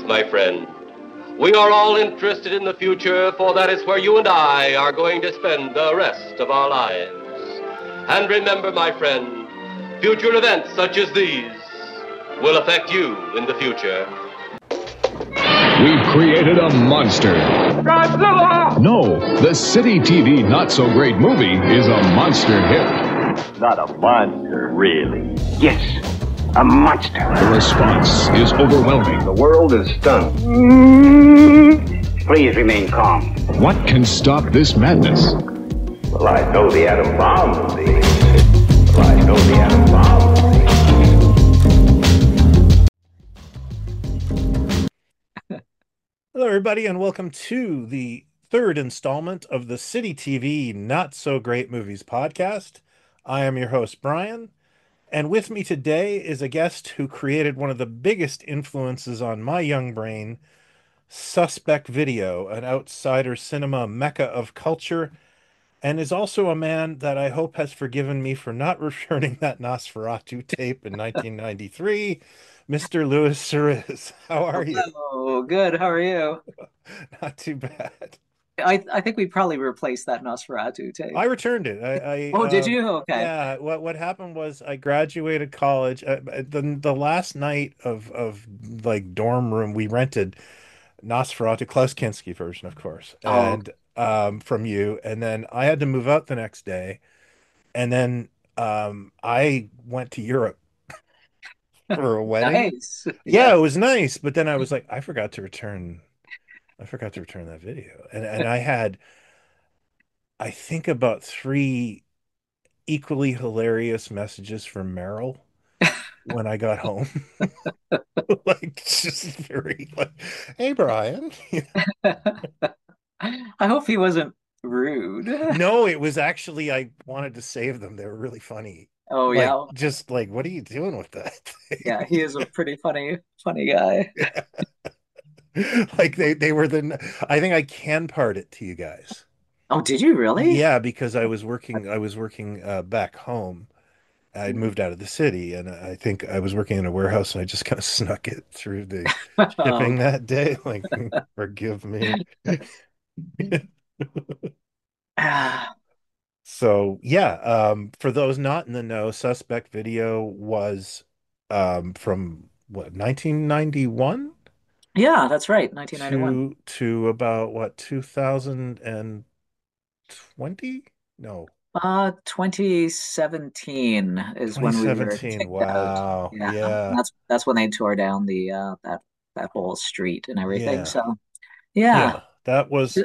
my friend. We are all interested in the future, for that is where you and I are going to spend the rest of our lives. And remember, my friend, future events such as these will affect you in the future. We've created a monster. Godzilla! No, the City TV Not So Great movie is a monster hit. Not a monster, really. Yes, a monster. The response is overwhelming. The world is stunned. Please remain calm. What can stop this madness? Well, I know the atom bomb will be. Well, I know the atom bomb will be. Hello, everybody, and welcome to the third installment of the City TV Not So Great Movies podcast. I am your host, Brian, and with me today is a guest who created one of the biggest influences on my young brain, Suspect Video, an outsider cinema mecca of culture, and is also a man that I hope has forgiven me for not returning that Nosferatu tape in 1993, Mr. Louis Cerez. How are you? Oh, good. How are you? Not too bad. I think we probably replaced that Nosferatu tape. I returned it. Oh, did you? Okay. Yeah. What happened was I graduated college. The last night of like dorm room we rented Nosferatu Klaus Kinski version, of course, Oh, and from you, and then I had to move out the next day, and then I went to Europe for a wedding. nice. Yeah, Yeah. it was nice, but then I was like, I forgot to return that video, and I had, I think, about three equally hilarious messages from Meryl when I got home. Like, just very like, hey, Brian. I hope he wasn't rude. No, it was actually, I wanted to save them. They were really funny. Oh, Like, yeah. just like, what are you doing with that Yeah, thing? he is a pretty funny guy. Like they were I think I can part it to you guys. Oh, did you really? Yeah, because I was working back home. I'd moved out of the city, and I think I was working in a warehouse, and I just kind of snuck it through the Oh, shipping that day. Like, forgive me. ah, So yeah, for those not in the know, Suspect Video was from what, 1991 yeah, that's right. 1991. to about what, 2020? No, 2017 is when we were 2017. kicked out. Wow. Yeah, Yeah. that's when they tore down the that whole street and everything. Yeah. So yeah. Yeah. That was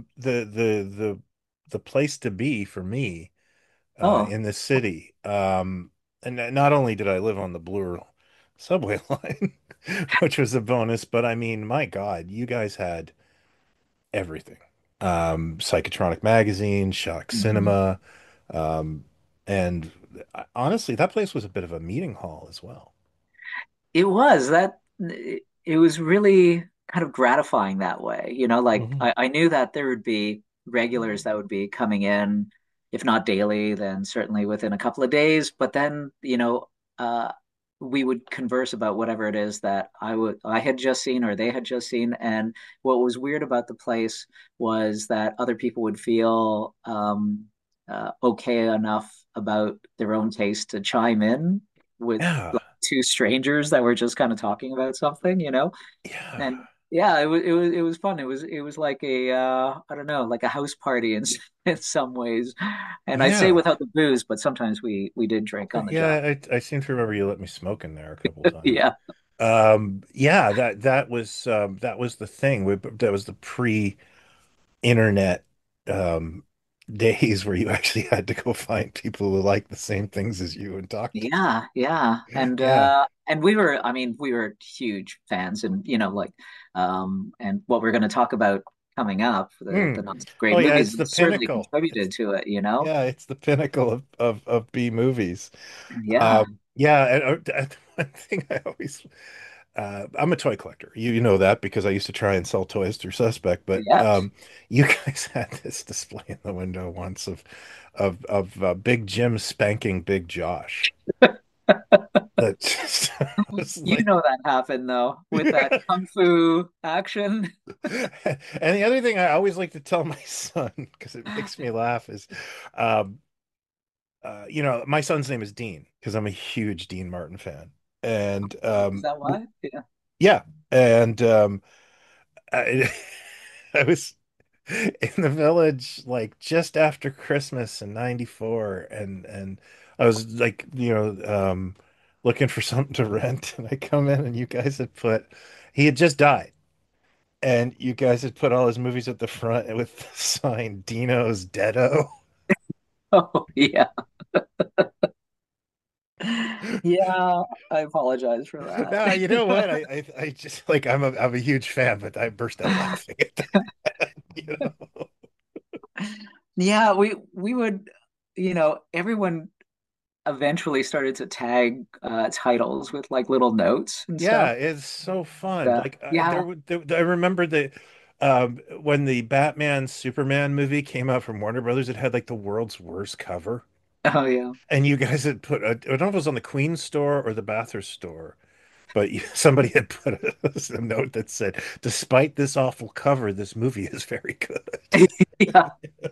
the place to be for me Oh, in the city. And not only did I live on the Bloor subway line, which was a bonus, but I mean, my God, you guys had everything. Psychotronic Magazine, Shock mhm. Cinema, um, and honestly, that place was a bit of a meeting hall as well. It was that it was really kind of gratifying that way. Like Hmm. I knew that there would be regulars that would be coming in, if not daily, then certainly within a couple of days. But then, uh, we would converse about whatever it is that I had just seen or they had just seen. And what was weird about the place was that other people would feel okay enough about their own taste to chime in with Yeah. two strangers that were just kind of talking about something. Yeah. And yeah, it was fun. It was like a I don't know, like a house party in in some ways. And I'd say Yeah. without the booze, but sometimes we did drink on the job. Yeah, I seem to remember you let me smoke in there a couple times. Yeah. Yeah, that was the thing. That was the pre-internet um days where you actually had to go find people who like the same things as you and talk to Yeah, yeah. And them. we were, I mean, we were huge fans, and like and what we're going to talk about coming up, the Yeah. not so great Oh yeah, movies it's the certainly pinnacle. contributed to it. Yeah, it's the pinnacle of B movies. Yeah. Yeah, and one thing I always I'm a toy collector. You know that because I used to try and sell toys through Suspect, but Yeah. you guys had this display in the window once of Big Jim spanking Big Josh. That just was You like, know that happened though with that yeah. kung fu action. And the other thing I always like to tell my son, because it makes me laugh, is, um, my son's name is Dean because I'm a huge Dean Martin fan, and Is that why? Yeah. yeah, and I, I was in the village like just after Christmas in '94, and I was like, looking for something to rent, and I come in, and you guys had put, he had just died. And you guys had put all his movies at the front with the sign Dino's Deado. Oh yeah. Yeah, I apologize for that. Nah, you know what? I just like I'm a huge fan, but I burst out laughing at that. You know? Yeah, we would, everyone eventually started to tag titles with like little notes and Yeah, stuff. it's so fun. Like Yeah. I remember when the Batman Superman movie came out from Warner Brothers, it had like the world's worst cover. Oh yeah. And you guys had put, I don't know if it was on the Queen store or the Bathurst store, but somebody had put a note that said, "Despite this awful cover, this movie is very good." Yeah.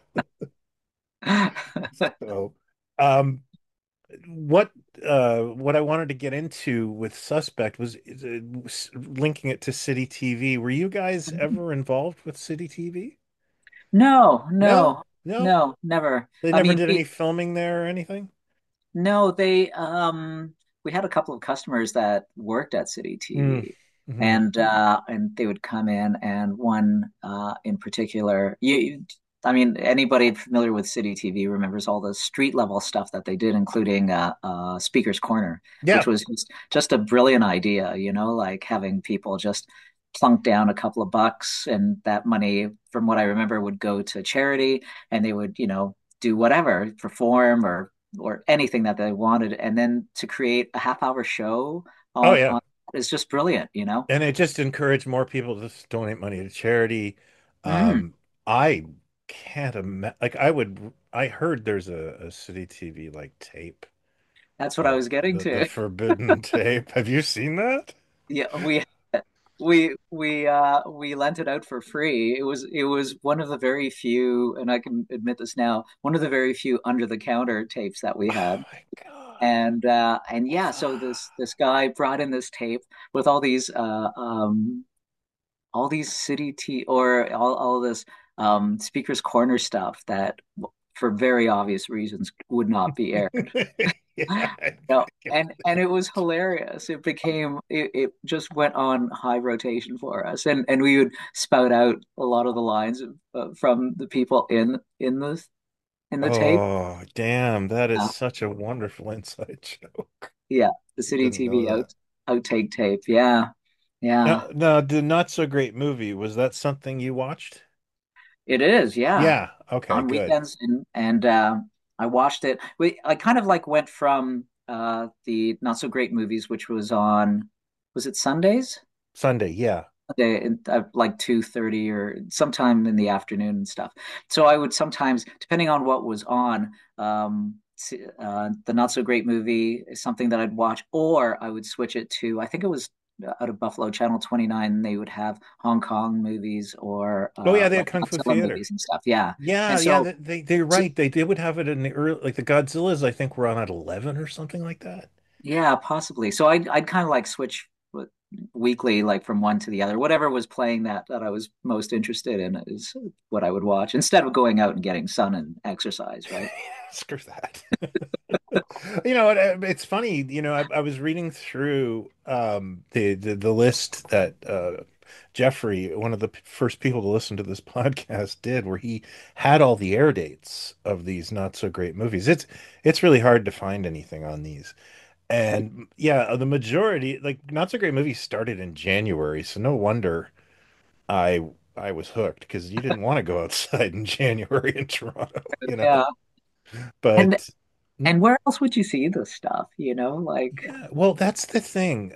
So, um, what what I wanted to get into with Suspect was linking it to City TV. Were you guys ever involved with City TV? No, No, no, no. no, never. They I never mean, did any filming there or anything. no, we had a couple of customers that worked at City Mm. TV, Hmm. and they would come in, and one in particular, I mean, anybody familiar with City TV remembers all the street level stuff that they did, including Speaker's Corner, which Yeah. was just a brilliant idea, like having people just plunk down a couple of bucks, and that money, from what I remember, would go to charity, and they would, do whatever, perform or anything that they wanted, and then to create a half-hour show Oh on yeah. on is just brilliant. And it just encouraged more people to donate money to charity. Mm, I can't imagine. Like I heard there's a City TV like tape that's what I of was getting the to. forbidden tape. Have you seen that? Yeah, we lent it out for free. It was one of the very few, and I can admit this now, one of the very few under the counter tapes that we Oh had. my God. And yeah, so this guy brought in this tape with all these city t or all this speaker's corner stuff that for very obvious reasons would not be aired. Yeah, I No, can and it was hilarious. It just went on high rotation for us, and we would spout out a lot of the lines from the people in the tape. Oh, damn, that is Uh, such a wonderful inside joke. yeah, the I City didn't know TV that. outtake tape. Yeah, yeah, Now, the Not So Great movie, was that something you watched? it is. Yeah, Yeah. Okay, on good. weekends, and I watched it. I kind of like went from the not so great movies, which was on, was it Sundays? Sunday, yeah. Day like 2:30 or sometime in the afternoon and stuff. So I would sometimes, depending on what was on, the not so great movie is something that I'd watch, or I would switch it to, I think it was out of Buffalo Channel 29. They would have Hong Kong movies or Oh yeah, they had like Kung Fu Godzilla Theater. movies and stuff. Yeah. Yeah, And yeah, so, they're so right. They would have it in the early, like the Godzillas, I think were on at 11 or something like that. yeah, possibly. So I'd kind of like switch weekly, like from one to the other. Whatever was playing that I was most interested in is what I would watch instead of going out and getting sun and exercise, right? Screw that. It's funny, I was reading through the list that Jeffrey, one of the first people to listen to this podcast, did, where he had all the air dates of these not so great movies. It's really hard to find anything on these. And yeah, the majority, like not so great movies started in January, so no wonder I I was hooked because you didn't want to go outside in January in Toronto. Yeah. And But and where else would you see this stuff? Like yeah, well, that's the thing.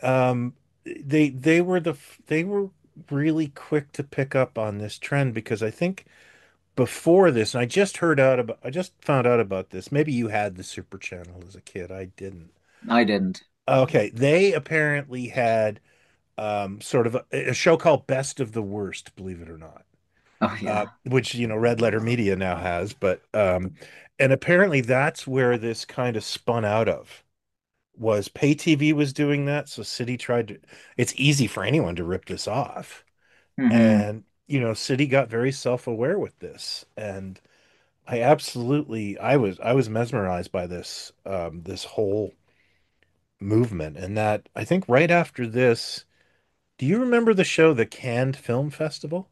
They were really quick to pick up on this trend because I think before this, and I just found out about this. Maybe you had the Super Channel as a kid. I didn't. I didn't. Okay, they apparently had sort of a show called Best of the Worst, believe it or not, Oh yeah. which Red Letter Media now has, but and apparently that's where this kind of spun out of. Was pay TV was doing that, so City tried to. It's easy for anyone to rip this off, Hmm. and City got very self-aware with this, and I was mesmerized by this whole movement, and that I think right after this, do you remember the show The Cannes Film Festival?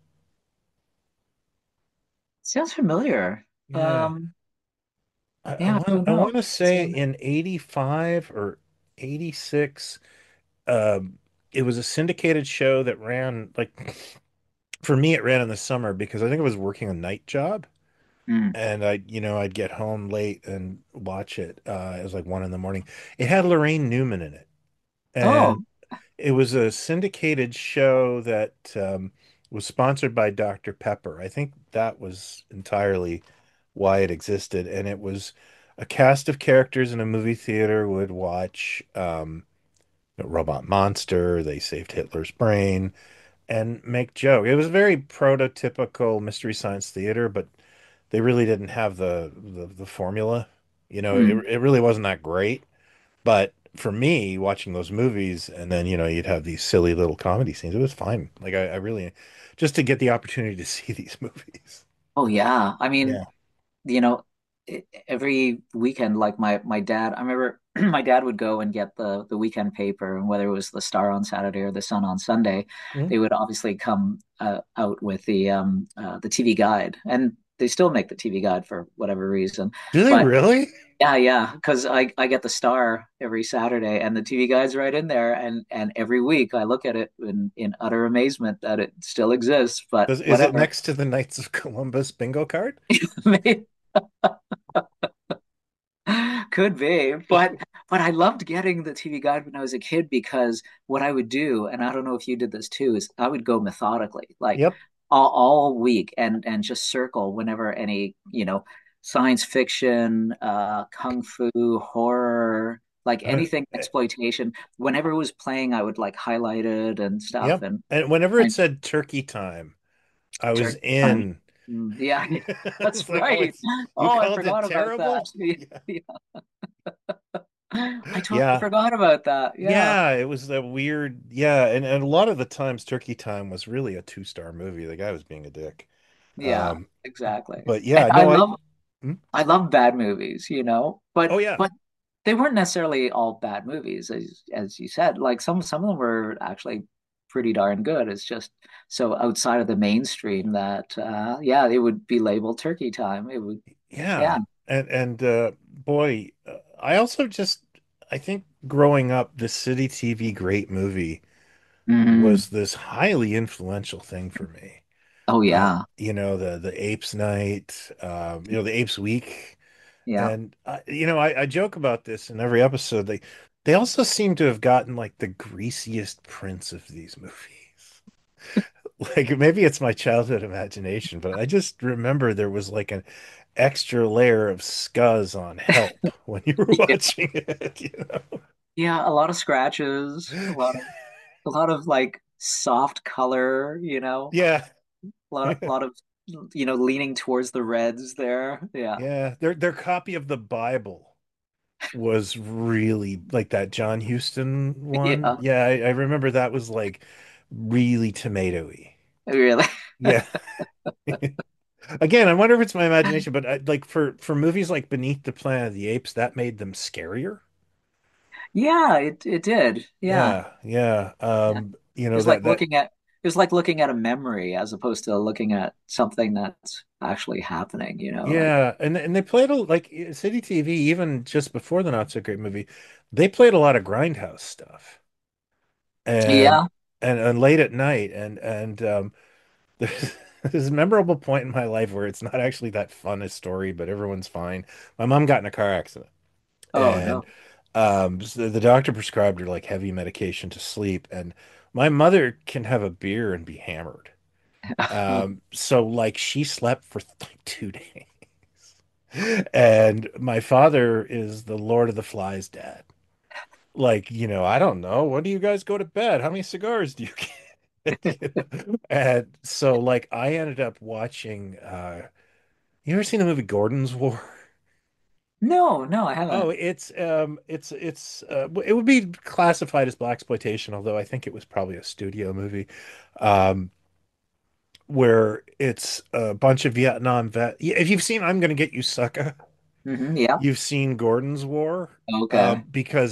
Sounds familiar. Yeah, Um, I yeah, I want don't I know. want to say in 85 or 86, um, it was a syndicated show that ran like for me it ran in the summer because I think I was working a night job Mm. and I'd get home late and watch it. It was like 1 in the morning. It had Lorraine Newman in it, and Oh, it was a syndicated show that was sponsored by Dr. Pepper. I think that was entirely why it existed. And it was a cast of characters in a movie theater would watch Robot Monster, They Saved Hitler's Brain, and make joke. It was very prototypical Mystery Science Theater, but they really didn't have the formula. mm. It really wasn't that great. But for me, watching those movies, and then you'd have these silly little comedy scenes. It was fine. Like I really, just to get the opportunity to see these movies. Oh yeah. I mean, Yeah. you know, every weekend, like my dad, I remember my dad would go and get the weekend paper, and whether it was the Star on Saturday or the Sun on Sunday, Mhm. they would obviously come out with the TV guide, and they still make the TV guide for whatever reason. Do they But really? yeah, yeah, because I get the Star every Saturday, and the TV guide's right in there, and every week I look at it in utter amazement that it still exists. But Is it whatever. next to the Knights of Columbus bingo card? Could be, but I loved getting the TV guide when I was a kid because what I would do, and I don't know if you did this too, is I would go methodically, like Yep. all week, and just circle whenever any, science fiction, kung fu, horror, like Uh, anything exploitation. Whenever it was playing, I would like highlight it and stuff, yep. And whenever it and said turkey time, I was turkey time. in. Yeah, that's It's like, oh, right. it's you Oh, I called it forgot about that. terrible? Yeah. Yeah. I totally Yeah. forgot about that. Yeah. Yeah, it was a weird, yeah, and a lot of the times Turkey Time was really a two-star movie. The guy was being a dick. Yeah, Um, exactly. but And yeah, no, hmm? I love bad movies, Oh yeah. but they weren't necessarily all bad movies, as you said. Like some of them were actually pretty darn good. It's just so outside of the mainstream that yeah, it would be labeled turkey time. It would, yeah. Yeah. And boy, I also just I think growing up, the City TV Great Movie Hmm. was this highly influential thing for me. Oh yeah. The Apes Night, the Apes Week. Yeah. And I joke about this in every episode. They also seem to have gotten like the greasiest prints of these movies. Like maybe it's my childhood imagination, but I just remember there was like an extra layer of scuzz on Help when you were Yeah. watching it. Yeah, a lot of scratches, a lot of like soft color, Yeah, a lot of leaning towards the reds there. Yeah. yeah. Their copy of the Bible was really like that John Huston one. Yeah, Yeah, I remember that was like really tomatoey. really. Yeah. Again, I wonder if it's my imagination, but like for movies like Beneath the Planet of the Apes, that made them scarier. Yeah, it did. Yeah. Yeah, yeah. Yeah. It was like looking at a memory as opposed to looking at something that's actually happening, like Yeah, and they played like City TV even just before the Not So Great movie. They played a lot of Grindhouse stuff and yeah. and late at night and there's a memorable point in my life where it's not actually that fun a story, but everyone's fine. My mom got in a car accident. Oh And no. so the doctor prescribed her like heavy medication to sleep, and my mother can have a beer and be hammered. So like she slept for like 2 days. And my father is the Lord of the Flies dad. like, I don't know. When do you guys go to bed? How many cigars do you get? And so like I ended up watching you ever seen the movie Gordon's War? No, no, I Oh, haven't. it would be classified as blaxploitation, although I think it was probably a studio movie. Um, where it's a bunch of Vietnam vet. If you've seen I'm Gonna Get You Sucker, Yeah. you've seen Gordon's War, Okay. because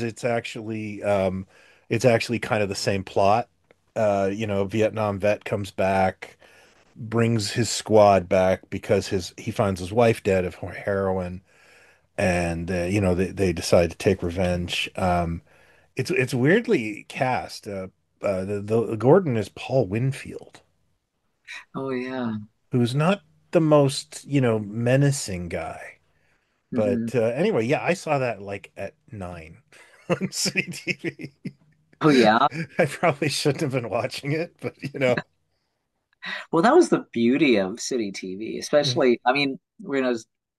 it's actually kind of the same plot. Vietnam vet comes back, brings his squad back because his he finds his wife dead of heroin, and they decide to take revenge. It's weirdly cast. The Gordon is Paul Winfield, Oh yeah. who's not the most, menacing guy. Hmm. But anyway, yeah, I saw that like at 9 on City TV. Oh yeah. I probably shouldn't have been watching it, but Well, that was the beauty of city TV, especially, I mean, we're gonna,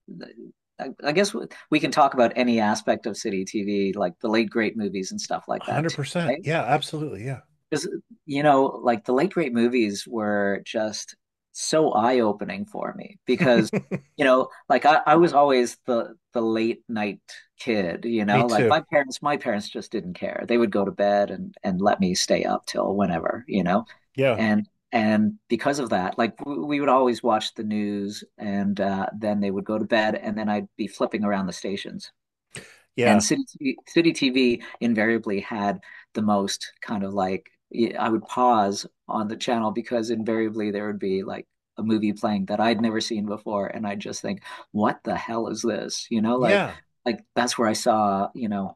I guess we can talk about any aspect of city TV, like the late great movies and stuff like that too, 100%. right? Yeah, absolutely. Yeah. Because, like the late great movies were just so eye-opening for me because, like I was always the late night kid, Me like too. my parents just didn't care. They would go to bed and let me stay up till whenever, Yeah. and because of that, like we would always watch the news and then they would go to bed and then I'd be flipping around the stations. And Yeah. City TV invariably had the most kind of like I would pause on the channel because invariably there would be like a movie playing that I'd never seen before, and I'd just think, "What the hell is this?" Yeah. Like that's where I saw,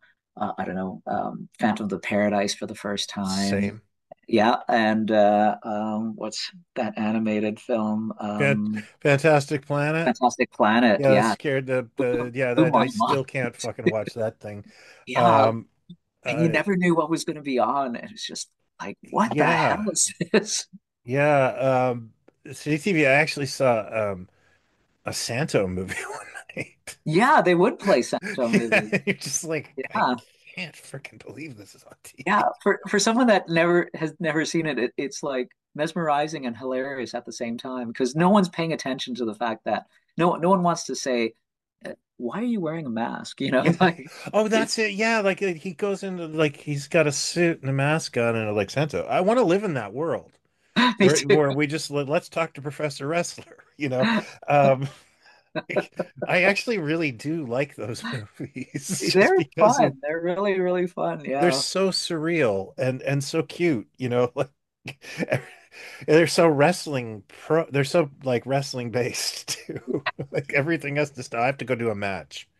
I don't know, Phantom of the Paradise for the first time. Same. Yeah, and what's that animated film? Fan Fantastic Planet. Fantastic Planet. Yeah, that Yeah, scared blew, yeah, blew that my I still mind. can't fucking watch that thing. Yeah, Um, and you uh, never knew what was going to be on. And it's just like, what the hell yeah. is this? Yeah. City TV, I actually saw a Santo movie one night. Yeah, they would play Sancho movies. You're just like, I Yeah, can't freaking believe this is on yeah. TV. For someone that never seen it, it's like mesmerizing and hilarious at the same time because no one's paying attention to the fact that no one wants to say, "Why are you wearing a mask?" Yeah. Like Oh, it's that's it. Yeah, like he goes into like he's got a suit and a mask on and like Santo. I want to live in that world me where too. we just let's talk to Professor Wrestler, Um like, I actually really do like those movies just They're because fun. They're really really fun. they're Yeah. so surreal and so cute, like they're so they're so like wrestling based too. Like everything has to stop. I have to go do a match.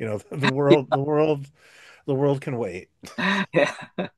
The world can wait. Yeah.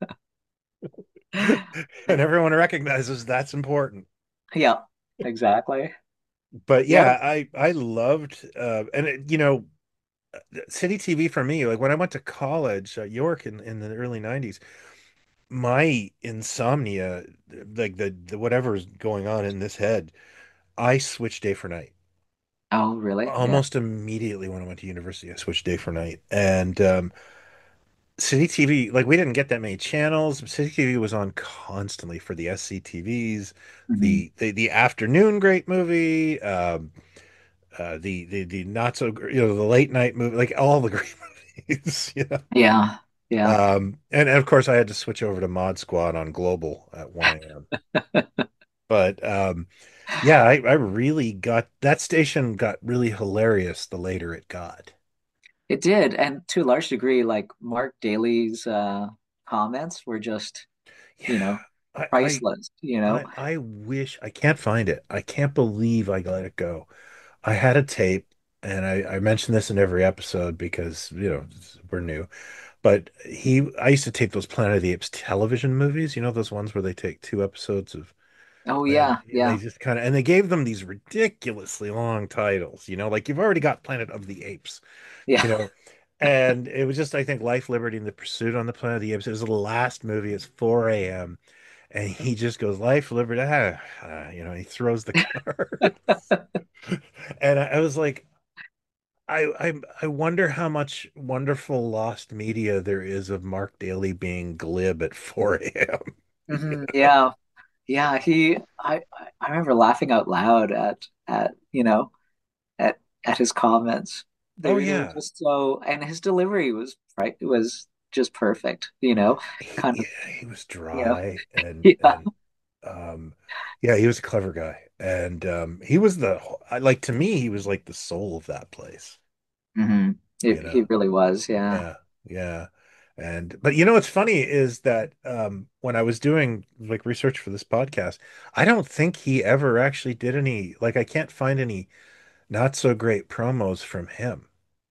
And everyone recognizes that's important. Yeah. Exactly. But Yeah. yeah, I loved and City TV for me, like when I went to college at York in the early 90s, my insomnia, like the whatever's going on in this head, I switched day for night. Oh, really? Yeah. Almost immediately when I went to university, I switched day for night. And City TV, like we didn't get that many channels. City TV was on constantly for the SCTVs, Mhm. the afternoon great movie, the not so the late night movie, like all the great movies. Yeah. Yeah. And of course I had to switch over to Mod Squad on Global at 1 a.m. But yeah, I really got that station got really hilarious the later it got. It did, and to a large degree, like Mark Daly's comments were just, Yeah, you know, I I priceless, I wish I can't find it. I can't believe I let it go. I had a tape, and I mention this in every episode because we're new. But I used to tape those Planet of the Apes television movies. Those ones where they take two episodes of Oh and yeah, they yeah, just kind of and they gave them these ridiculously long titles. Like you've already got Planet of the Apes, yeah, you know. And it was just, I think, Life, Liberty, and the Pursuit on the Planet of the Apes. It was the last movie. It's 4 a.m. And he just goes, Life, Liberty, he throws the card. And I was like, I wonder how much wonderful lost media there is of Mark Daly being glib at 4 a.m. Yeah. Yeah, I remember laughing out loud at at his comments. Oh They were yeah. just so, and his delivery was right. It was just perfect, you know, kind of, Yeah, he was you know. dry Yeah. and um yeah, he was a clever guy. And he was like to me he was like the soul of that place, hmm you He know. really was. Yeah. Yeah, yeah. And but you know what's funny is that when I was doing like research for this podcast, I don't think he ever actually did any like I can't find any not so great promos from him.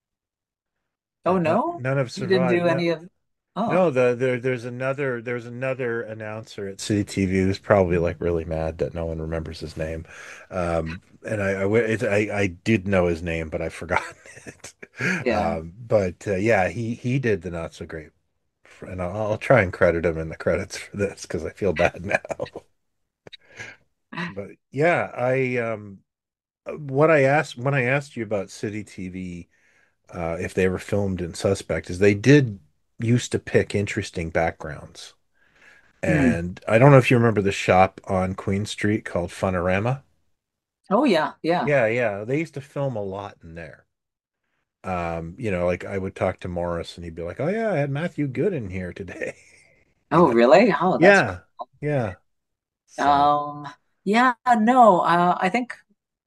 Oh None, no, none have you didn't survived. do No, any of. Oh, no, there's another announcer at City TV who's probably like really mad that no one remembers his name. And I did know his name, but I've forgotten it. yeah. But yeah, he did the not so great, and I'll try and credit him in the credits for this because I feel bad now. But yeah, I what I asked when I asked you about City TV, if they were filmed in Suspect, is they did used to pick interesting backgrounds. Hmm. And I don't know if you remember the shop on Queen Street called Funorama. Oh yeah, yeah. Yeah, yeah. They used to film a lot in there. Like I would talk to Morris and he'd be like, "Oh yeah, I had Matthew Good in here today." You Oh know? really? Oh, that's Yeah. Yeah. cool. So, Yeah. No, I think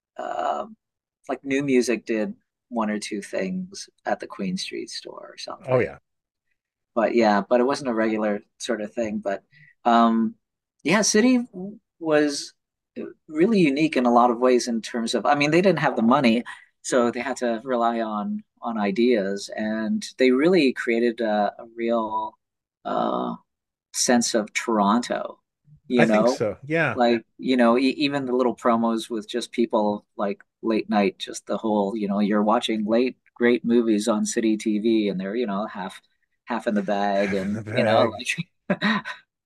like New Music did one or two things at the Queen Street store or oh something. yeah. But yeah, but it wasn't a regular sort of thing. But um, yeah, City was really unique in a lot of ways in terms of, I mean, they didn't have the money, so they had to rely on ideas, and they really created a real uh, sense of Toronto, I you think know, so. Yeah. like, even the little promos with just people like late night, just the whole, you're watching late great movies on City TV and they're, half in the bag Half in the and, bag. like,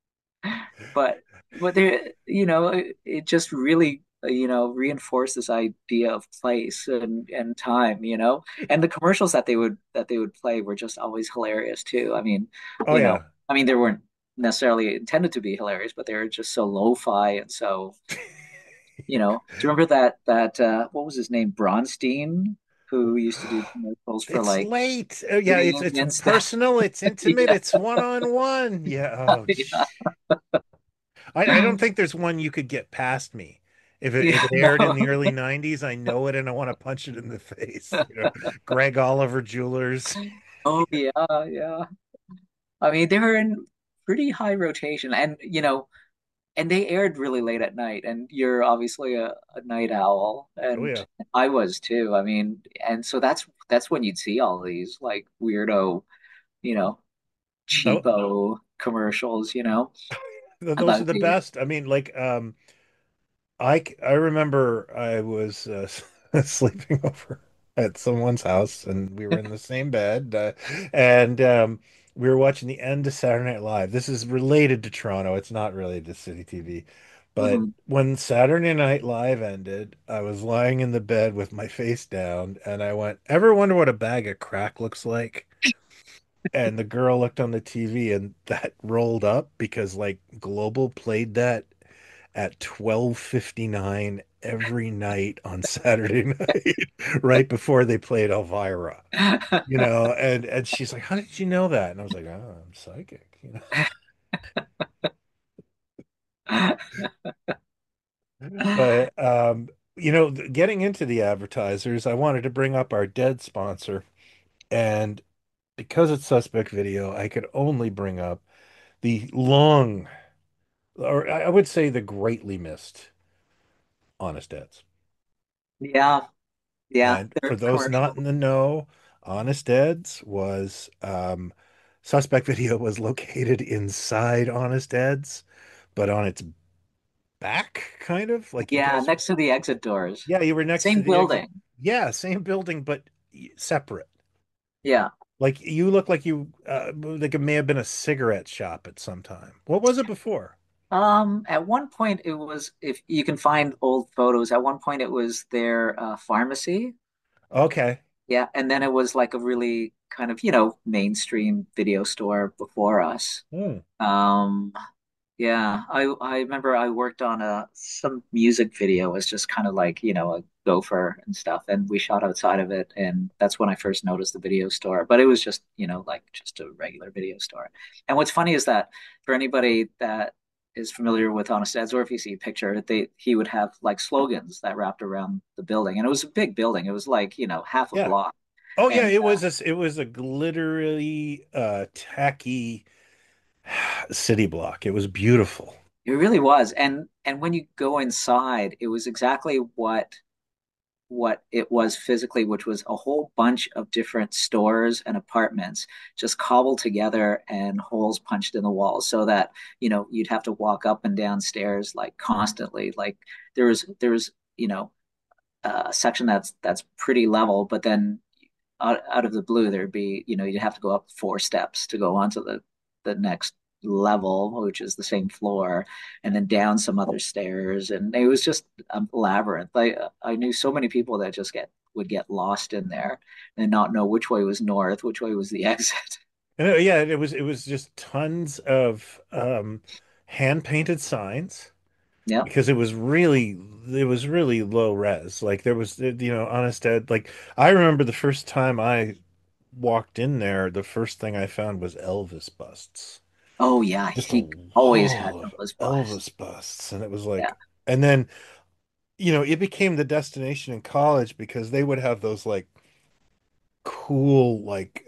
but, they, it just really, reinforced this idea of place and time, and the commercials that they would play were just always hilarious too. Oh You know, yeah. they weren't necessarily intended to be hilarious, but they were just so lo-fi and so, do you remember that what was his name? Bronstein, who used to do commercials for It's like late. Oh, yeah, Game it's and stuff? personal, it's intimate, Yeah. it's one-on-one. Yeah. Oh, Yeah. I don't think there's one you could get past me. If Yeah, it aired in no. the early 90s, I know it and I want to punch it in the face. Greg Oliver Jewelers. Oh yeah, yeah. They were in pretty high rotation, and and they aired really late at night. And you're obviously a night owl, Oh and yeah. I was too. And so that's when you'd see all these like weirdo, you know, Oh, cheapo commercials. those are About the the best. I mean, like I remember I was sleeping over at someone's house and we were in the same bed and we were watching the end of Saturday Night Live. This is related to Toronto. It's not related to City TV. But Mhm. when Saturday Night Live ended, I was lying in the bed with my face down and I went, "Ever wonder what a bag of crack looks like?" And the girl looked on the TV and that rolled up because like Global played that at 12:59 every night on Saturday night, right before they played Elvira. And she's like, "How did you know that?" And I was like, "Oh, I'm psychic." But getting into the advertisers, I wanted to bring up our dead sponsor, and because it's Suspect Video, I could only bring up the long, or I would say the greatly missed Honest Ads. Yeah, yeah. And Their for those not commercial. in the know, Honest Ed's was Suspect Video was located inside Honest Ed's, but on its back, kind of like you Yeah, guys. next to the exit doors. Yeah, you were next to Same the exit. building. Yeah, same building, but separate. Yeah. Like you look like like it may have been a cigarette shop at some time. What was it before? At one point it was, if you can find old photos, at one point it was their pharmacy. Okay. Yeah, and then it was like a really kind of, mainstream video store before us. Hmm. Um, yeah, I remember I worked on some music video. It was just kind of like, a gopher and stuff, and we shot outside of it, and that's when I first noticed the video store. But it was just, like just a regular video store. And what's funny is that for anybody that is familiar with Honest Ed's, or if you see a picture, he would have like slogans that wrapped around the building, and it was a big building. It was like, half a Yeah. block, Oh yeah, and it was a glittery, tacky city block. It was beautiful. it really was. And when you go inside, it was exactly what it was physically, which was a whole bunch of different stores and apartments just cobbled together and holes punched in the walls so that, you'd have to walk up and down stairs like constantly. Like there was, a section that's pretty level, but then out of the blue there'd be, you'd have to go up 4 steps to go onto the next level, which is the same floor, and then down some other stairs, and it was just a labyrinth. I knew so many people that just get would get lost in there and not know which way was north, which way was the exit. And yeah, it was just tons of hand painted signs Yep. because it was really low res. Like there was Honest Ed, like I remember the first time I walked in there, the first thing I found was Elvis busts. Oh yeah, Just a he always had wall of Elvis bust. Elvis busts. And it was Yeah. like, and then, it became the destination in college because they would have those like cool, like,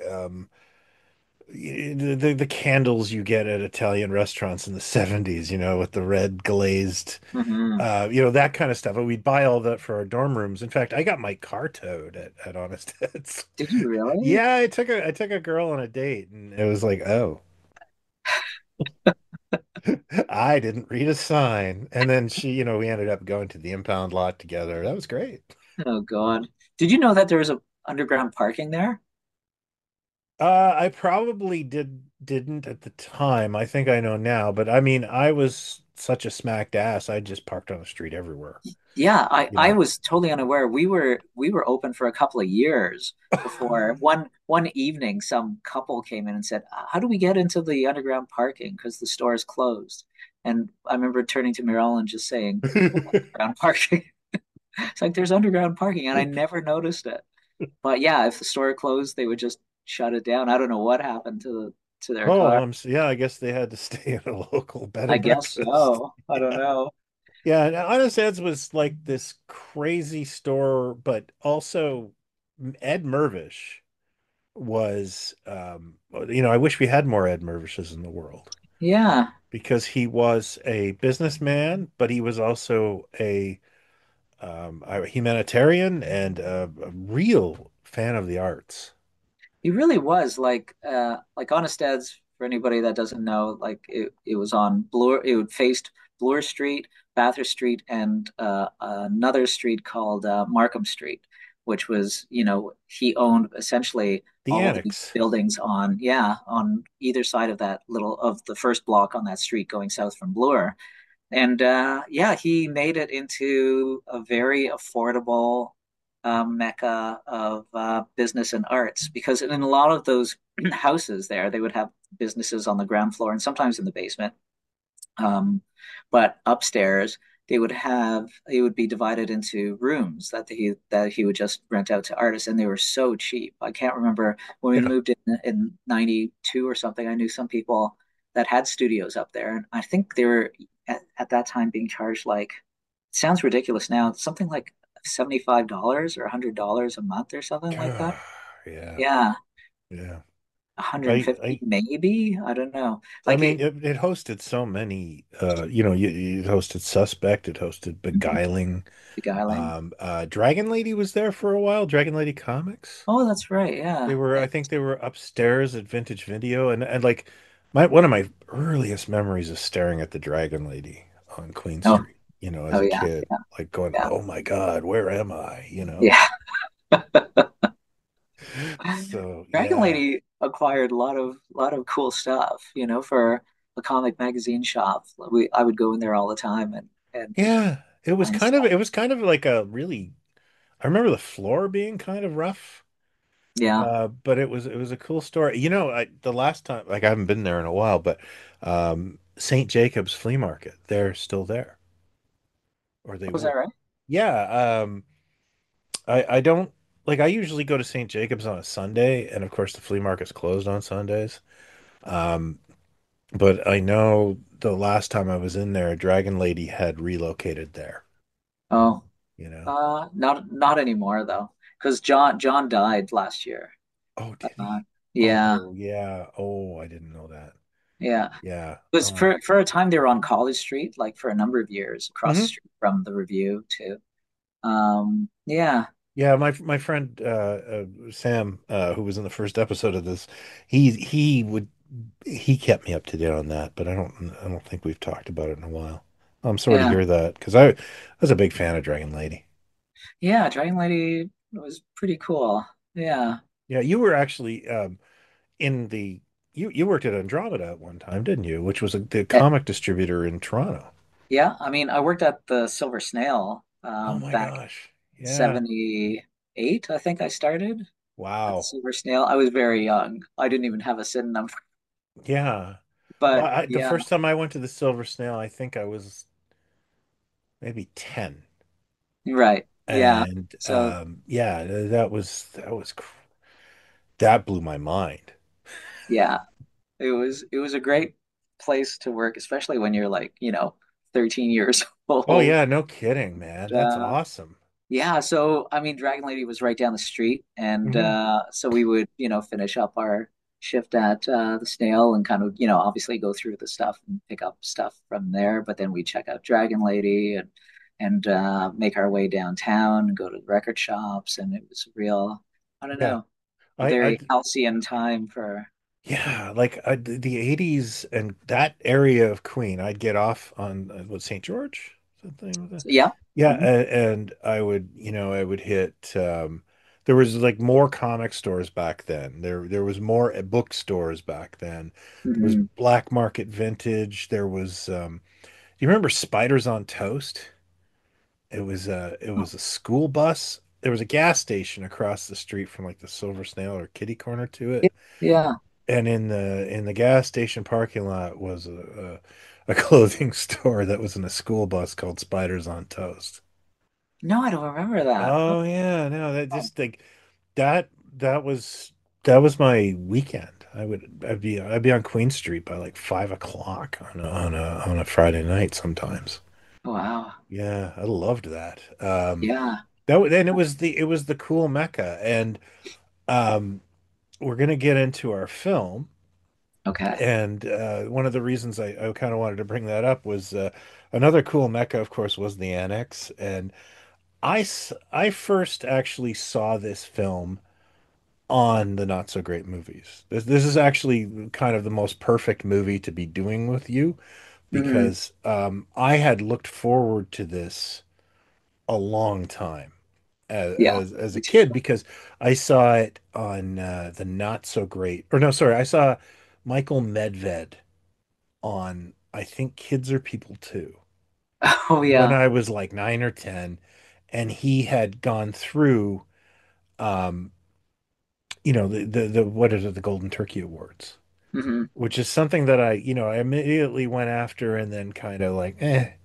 the candles you get at Italian restaurants in the 70s, with the red glazed, Hmm. that kind of stuff. And we'd buy all that for our dorm rooms. In fact, I got my car towed at Honest Ed's. Did you really? Yeah, I took a girl on a date and it was like, oh, I didn't read a sign. And then we ended up going to the impound lot together. That was great. Oh God. Did you know that there was a underground parking there? I probably didn't at the time. I think I know now, but I mean, I was such a smacked ass. I just parked on the street everywhere, Yeah, I you I know. was totally unaware. We were open for a couple of years before one evening some couple came in and said, "How do we get into the underground parking? Because the store is closed." And I remember turning to Meryl and just saying, "What underground parking?" It's like there's underground parking, and I never noticed it. But yeah, if the store closed, they would just shut it down. I don't know what happened to their Oh, car. yeah, I guess they had to stay at a local bed I and guess breakfast. so. I don't Yeah. know. Yeah, and Honest Ed's was like this crazy store, but also Ed Mervish was I wish we had more Ed Mervishes in the world Yeah, because he was a businessman, but he was also a humanitarian and a real fan of the arts. he really was like Honest Ed's, for anybody that doesn't know, like it was on Bloor, it would faced Bloor Street, Bathurst Street, and another street called Markham Street, which was, he owned essentially The all the Annex. buildings on either side of that little of the first block on that street going south from Bloor. And yeah, he made it into a very affordable mecca of business and arts because in a lot of those houses there, they would have businesses on the ground floor and sometimes in the basement. Um, but upstairs, they would be divided into rooms that he would just rent out to artists, and they were so cheap. I can't remember when we Yeah. moved in '92 or something. I knew some people that had studios up there, and I think they were at that time being charged like, it sounds ridiculous now, something like $75 or $100 a month or something like that. Yeah. Yeah, Yeah. I 150 maybe. I don't know. I Like mean, it hosted so many, it hosted Suspect, it hosted Beguiling. beguiling. Dragon Lady was there for a while, Dragon Lady Comics. Oh, that's right. Yeah. I think they were upstairs at Vintage Video, and like one of my earliest memories is staring at the Dragon Lady on Queen Oh, Street, as oh a yeah, kid, like going, yeah, "Oh my God, where am I?" yeah. So Dragon yeah, Lady acquired a lot of cool stuff, for a comic magazine shop. I would go in there all the time and yeah. find stuff. It was kind of like a really. I remember the floor being kind of rough. Yeah. But it was a cool story. The last time, like I haven't been there in a while, but St. Jacob's Flea Market, they're still there, or they Was that were. right? Yeah, I don't like I usually go to St. Jacob's on a Sunday, and of course the flea market's closed on Sundays. Um, but I know the last time I was in there, Dragon Lady had relocated there, Oh, you know. not anymore though, because John died last year. Oh, did Uh, he? yeah, Oh, yeah. Oh, I didn't know that. yeah. Yeah. It was Oh. for a time they were on College Street, like for a number of years, across the Hmm. street from the Review too. Yeah, Yeah, my friend Sam, who was in the first episode of this, he kept me up to date on that, but I don't think we've talked about it in a while. I'm sorry to yeah, hear that because I was a big fan of Dragon Lady. yeah. Dragon Lady was pretty cool. Yeah, Yeah, you were actually in the you worked at Andromeda at one time, didn't you? Which was the Eh, comic distributor in Toronto. yeah. I mean, I worked at the Silver Snail Oh my back gosh. Yeah. 78, I think I started at the Wow. Silver Snail. I was very young. I didn't even have a SIN number. Yeah. Well, But the yeah, first time I went to the Silver Snail, I think I was maybe 10. right. Yeah. And So yeah, that blew my mind. yeah, it was a great place to work, especially when you're like, 13 years Oh old. yeah, no kidding, man. That's Uh, awesome. yeah, so I mean, Dragon Lady was right down the street, and Hmm. so we would, finish up our shift at the Snail and kind of, obviously go through the stuff and pick up stuff from there. But then we check out Dragon Lady and make our way downtown and go to the record shops, and it was real, I don't Yeah. know, a I very halcyon time for. Yeah, like the 80s and that area of Queen, I'd get off on what St. George? Is that the name of it? Yeah. Yeah, Hmm. and I would hit there was like more comic stores back then. There was more bookstores back then. There was Hmm. Black Market Vintage. There was do you remember Spiders on Toast? It was a school bus. There was a gas station across the street from like the Silver Snail or Kitty Corner to Yeah. it. Yeah. And in the gas station parking lot was a clothing store that was in a school bus called Spiders on Toast. No, I don't remember that. Oh yeah, no, that just like that that was that was my weekend. I'd be on Queen Street by like 5 o'clock on a Friday night sometimes. Wow. Yeah, I loved that. Yeah. And it was the cool Mecca, and um, we're gonna get into our film. Okay. And one of the reasons I kind of wanted to bring that up was another cool mecca, of course, was the Annex. And I first actually saw this film on the Not So Great Movies. This is actually kind of the most perfect movie to be doing with you Hmm. because I had looked forward to this a long time as, Yeah. as a Me too. kid because I saw it on the Not So Great, or no, sorry, I saw Michael Medved on I think Kids Are People Too Oh when yeah. I was like 9 or 10, and he had gone through um the what is it, the Golden Turkey Awards, Hmm. which is something that I immediately went after and then kind of like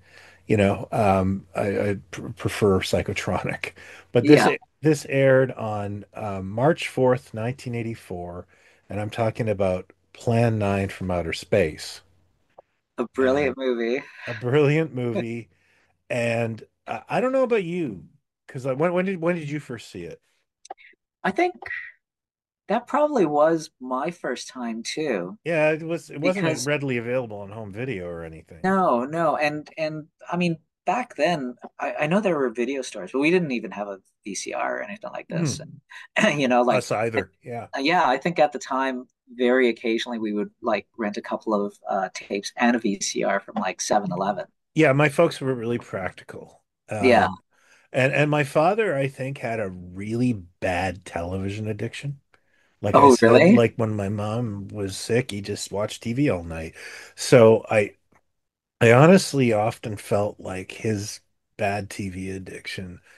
I prefer Psychotronic, but this Yeah. this aired on March 4th, 1984, and I'm talking about Plan 9 from Outer Space, A and brilliant movie. a brilliant movie. And I don't know about you, because when did you first see it? I think that probably was my first time too, Yeah, it wasn't because readily available on home video or anything. no, no, and I mean back then I know there were video stores, but we didn't even have a VCR or anything like this. Hmm. And like Us either. Yeah. yeah, I think at the time, very occasionally we would like rent a couple of tapes and a VCR from like 7-Eleven. Yeah, my folks were really practical. Yeah. And my father, I think, had a really bad television addiction. Like I Oh, said, really? like when my mom was sick, he just watched TV all night. So I honestly often felt like his bad TV addiction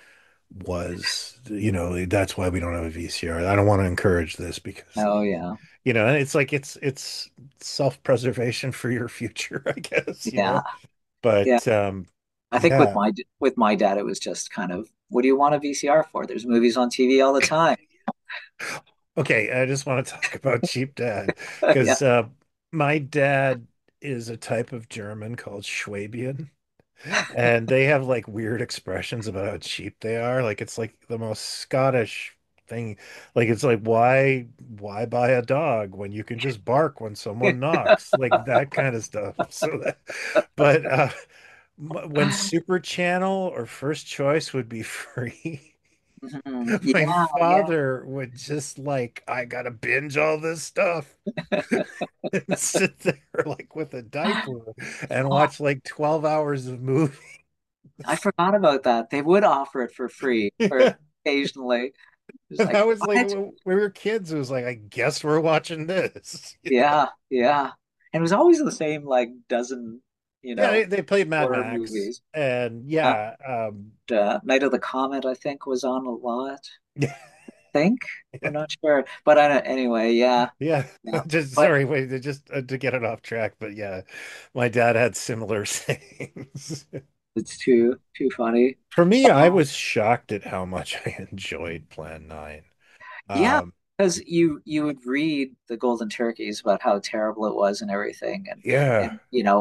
was, that's why we don't have a VCR. I don't want to encourage this because, Oh yeah. it's like it's self-preservation for your future, I guess, Yeah. Yeah. But I think with yeah. my dad, it was just kind of, what do you want a VCR for? There's movies on TV all the time. Okay, I just want to talk about Cheap Dad Yeah. because my dad is a type of German called Schwabian. And they have like weird expressions about how cheap they are. Like it's like the most Scottish thing. Like it's like why buy a dog when you can just bark when someone knocks? Like that kind of stuff. But when Super Channel or First Choice would be free, Mhm. my Yeah, yeah. father would just like, I gotta binge all this stuff and sit there like with a diaper and Oh, watch like 12 hours of movies. I forgot about that. They would offer it for free or Yeah. occasionally. It's And like, I was like, what? when we were kids, it was like, I guess we're watching this. Yeah, yeah. And it was always the same like dozen, Yeah, they played Mad horror Max, movies. and Uh, yeah, Night of the Comet, I think, was on a lot. yeah, Think I'm not sure, but anyway, yeah, yeah. yeah. Just But sorry, wait, just to get it off track, but yeah, my dad had similar sayings. it's too funny. For me, I Um, was shocked at how much I enjoyed Plan 9. yeah, Um, because you would read the Golden Turkeys about how terrible it was and everything, yeah. and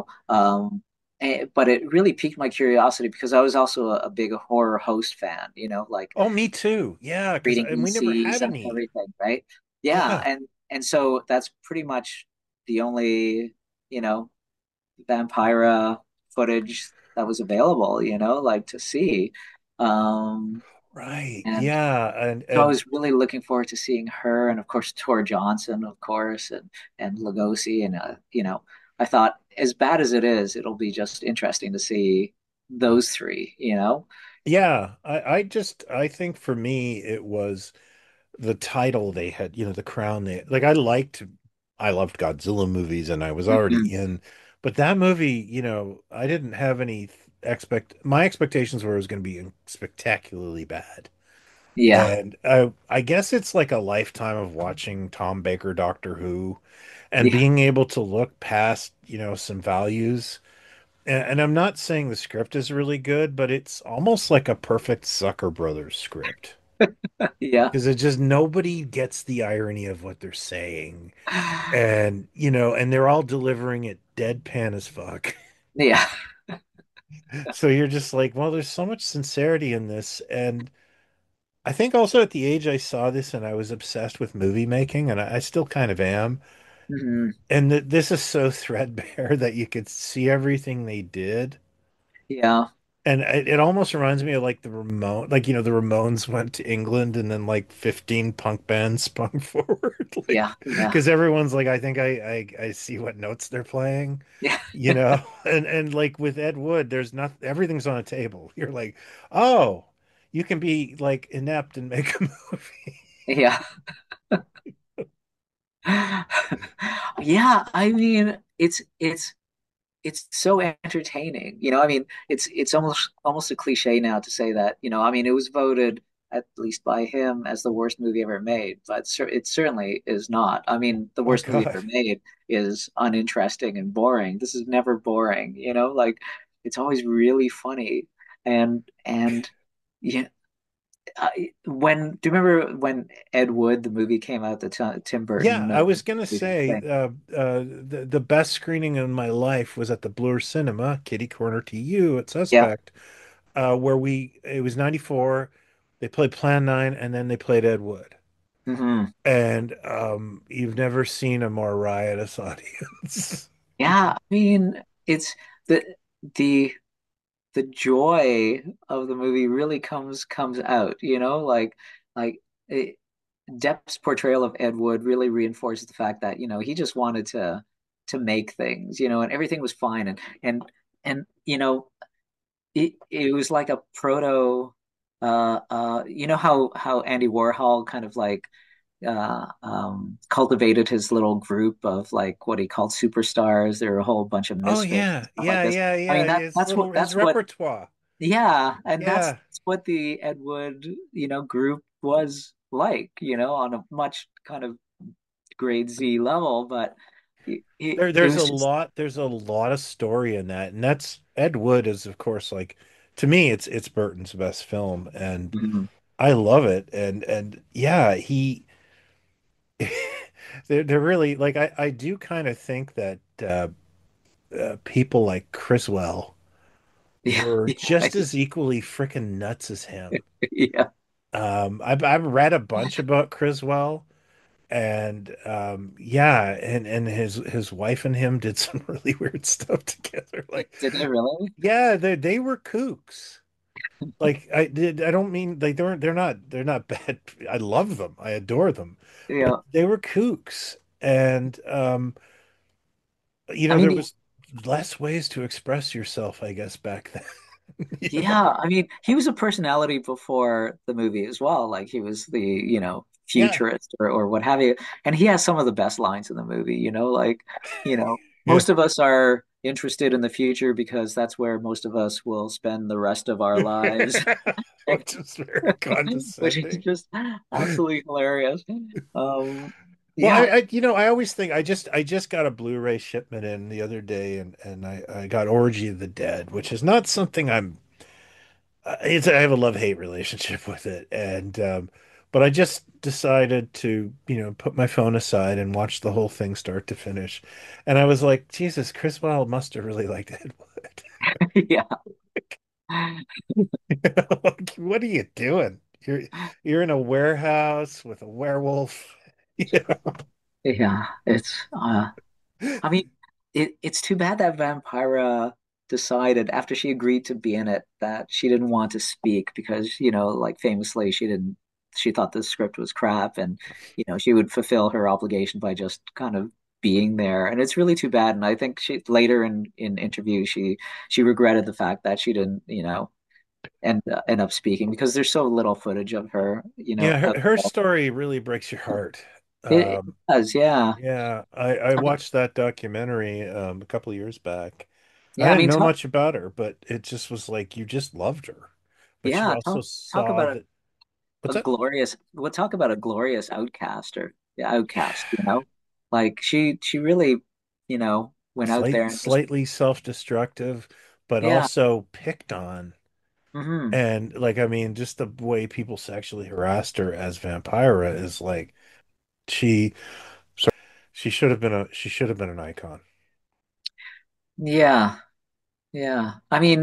but it really piqued my curiosity because I was also a big horror host fan. Like Oh, me too. Yeah, because reading and we never ECs had and any. everything, right? Yeah, Yeah, and so that's pretty much the only, you know, Vampira footage that was available, like to see. Um, right. and Yeah, so I and was really looking forward to seeing her, and of course Tor Johnson, of course, and Lugosi, and I thought as bad as it is, it'll be just interesting to see those three. yeah, I think for me it was the title they had, the crown they like I loved Godzilla movies and I was Mhm. already in, but that movie, I didn't have any expect my expectations were it was going to be spectacularly bad. Yeah, And I guess it's like a lifetime of watching Tom Baker Doctor Who and yeah, being able to look past, some values. And I'm not saying the script is really good, but it's almost like a perfect Zucker Brothers script. yeah, Because it just nobody gets the irony of what they're saying. And they're all delivering it deadpan as fuck. yeah. So you're just like, well, there's so much sincerity in this. And I think also at the age I saw this and I was obsessed with movie making, and I still kind of am. Mhm. And this is so threadbare that you could see everything they did. Yeah, And it almost reminds me of like the Ramones went to England and then like 15 punk bands sprung forward. yeah, yeah, Because everyone's like, I think I see what notes they're playing, yeah, and like with Ed Wood, there's not everything's on a table. You're like, oh, you can be like inept and make a movie. yeah. Yeah, I mean, it's so entertaining. I mean, it's almost a cliche now to say that, I mean, it was voted at least by him as the worst movie ever made, but it certainly is not. I mean, the Oh worst movie God. ever made is uninteresting and boring. This is never boring, like it's always really funny. And yeah, do you remember when Ed Wood, the movie came out, the Tim Yeah, Burton I was gonna say thing? the best screening of my life was at the Bloor Cinema, Kitty Corner to You at Yeah. Suspect, where it was 94. They played Plan 9 and then they played Ed Wood. Hmm. And you've never seen a more riotous audience. Yeah, I mean, it's the the the joy of the movie really comes out, like it, Depp's portrayal of Ed Wood really reinforces the fact that, he just wanted to make things, and everything was fine, and it was like a proto how Andy Warhol kind of like cultivated his little group of like what he called superstars. There were a whole bunch of Oh misfits and yeah, stuff like yeah, this. yeah, I yeah. mean, that His that's little what his that's what repertoire. Yeah, and that's Yeah. what the Ed Wood, group was like, on a much kind of grade Z level, but it There's was just there's a lot of story in that. And that's Ed Wood is of course like to me it's Burton's best film and Mhm. I love it. And yeah, they're really like I do kind of think that people like Criswell Yeah, were yeah, just as equally freaking nuts as him. yeah, I've read a bunch about Criswell, and yeah, and his wife and him did some really weird stuff together. Like, did they really? yeah, they were kooks. Like I don't mean like they're not bad. I love them. I adore them, but Yeah, they were kooks, and I there mean, was less ways to express yourself, I guess, back then. You know? yeah, I mean, he was a personality before the movie as well. Like he was the, Yeah, futurist or what have you. And he has some of the best lines in the movie, like, yeah. most of us are interested in the future because that's where most of us will spend the rest of our lives, Which is very which is condescending. just absolutely hilarious. Um, Well, yeah, I always think I just got a Blu-ray shipment in the other day, and I got Orgy of the Dead, which is not something I have a love-hate relationship with it, and but I just decided to put my phone aside and watch the whole thing start to finish, and I was like, Jesus, Chris Wilde must have really liked Ed Wood. yeah. Like, what are you doing? You're in a warehouse with a werewolf. Yeah, I mean, it's too bad that Vampira decided after she agreed to be in it that she didn't want to speak because, like famously she thought the script was crap and, she would fulfill her obligation by just kind of being there. And it's really too bad. And I think she later in interview she regretted the fact that she didn't, end up speaking because there's so little footage of her, Yeah, her story really breaks your heart. it Um, does, yeah. yeah, I I mean, watched that documentary a couple of years back. I yeah, I didn't mean, know much about her, but it just was like you just loved her. But you yeah, also talk saw about that what's a that? glorious we'll talk about a glorious outcast or yeah, outcast, like she really went out there and just Slightly self-destructive, but yeah. also picked on. Hmm. And like I mean, just the way people sexually harassed her as Vampira is like she she should have been an icon. Yeah, yeah,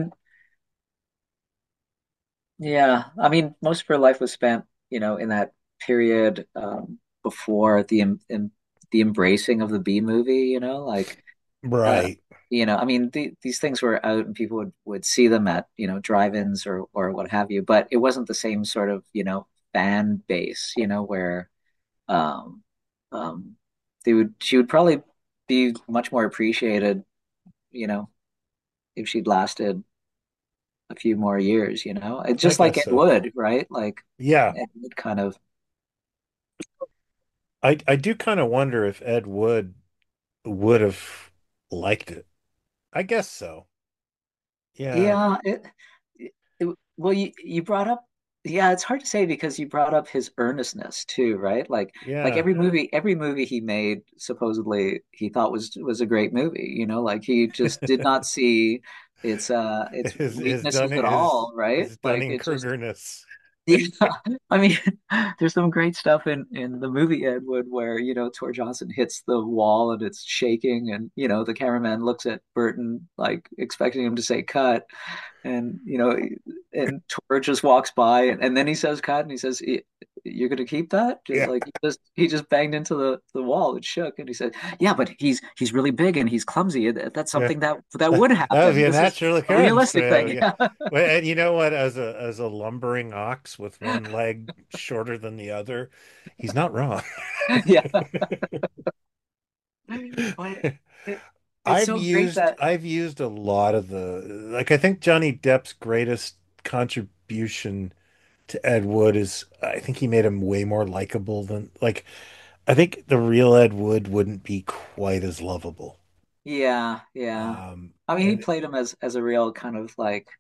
I mean most of her life was spent in that period before the embracing of the B movie, like uh, Right. I mean, these things were out and people would see them at, drive-ins or what have you, but it wasn't the same sort of, fan base, where um, um, she would probably be much more appreciated, you know, if she'd lasted a few more years, It's I just like guess Ed so. Wood, right? Like Yeah. Ed Wood kind of, I do kind of wonder if Ed would have liked it. I guess so. Yeah. yeah, well, you brought up, yeah, it's hard to say because you brought up his earnestness too, right? Like Yeah. every movie he made, supposedly he thought was a great movie, like he just did not see its weaknesses at all, right? His Like it just Dunning-Krugerness. yeah, I mean, there's some great stuff in the movie Ed Wood where Tor Johnson hits the wall and it's shaking, and the cameraman looks at Burton like expecting him to say cut, and and Tor just walks by, and then he says cut, and he says, "You're gonna keep that?" Just Yeah. like he just banged into the wall, it shook, and he said, "Yeah, but he's really big and he's clumsy. That's Yeah. something that would That would happen. be a This is natural a occurrence for realistic him. thing." Yeah. Well, and you know what? As a lumbering ox with one leg shorter than the other, he's not wrong. Yeah, but it's so great that I've used a lot of the like I think Johnny Depp's greatest contribution to Ed Wood is I think he made him way more likable than like I think the real Ed Wood wouldn't be quite as lovable. yeah, yeah. Um I mean, he and played him as a real kind of like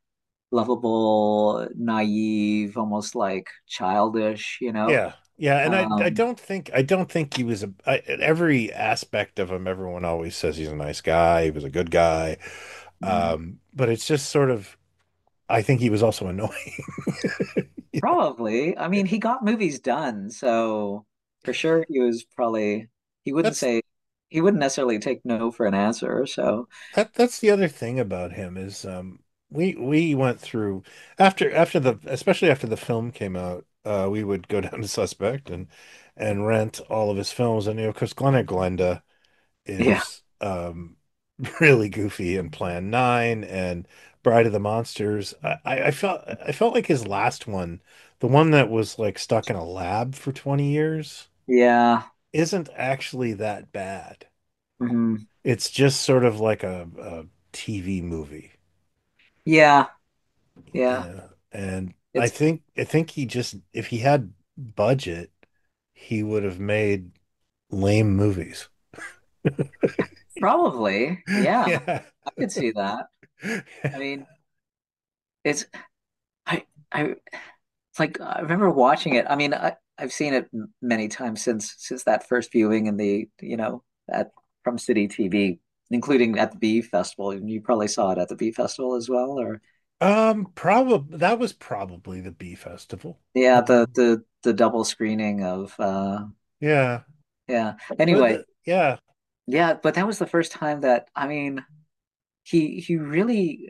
lovable, naive, almost like childish, Yeah. Yeah, and Um, I don't think he was every aspect of him, everyone always says he's a nice guy, he was a good guy. mm, But it's just sort of I think he was also annoying. probably. I mean, he got movies done, so for sure he was probably he wouldn't That's say he wouldn't necessarily take no for an answer. So that's the other thing about him is we went through after the especially after the film came out, we would go down to Suspect and rent all of his films, and of course Glenn Glenda yeah, is really goofy in Plan 9 and Bride of the Monsters. I felt like his last one, the one that was like stuck in a lab for 20 years, yeah, isn't actually that bad. mhm, It's just sort of like a TV movie. yeah, yeah. Yeah. And It's I think he just if he had budget, he would have made lame movies. probably, yeah, Yeah. I could see that. I mean, it's I I it's like I remember watching it. I mean, I've seen it many times since that first viewing in the, at from City TV, including at the Bee Festival. You probably saw it at the Bee Festival as well, or Probably that was probably the Bee Festival. yeah, the double screening of Yeah. yeah. Well, Anyway, yeah. yeah, but that was the first time that I mean he really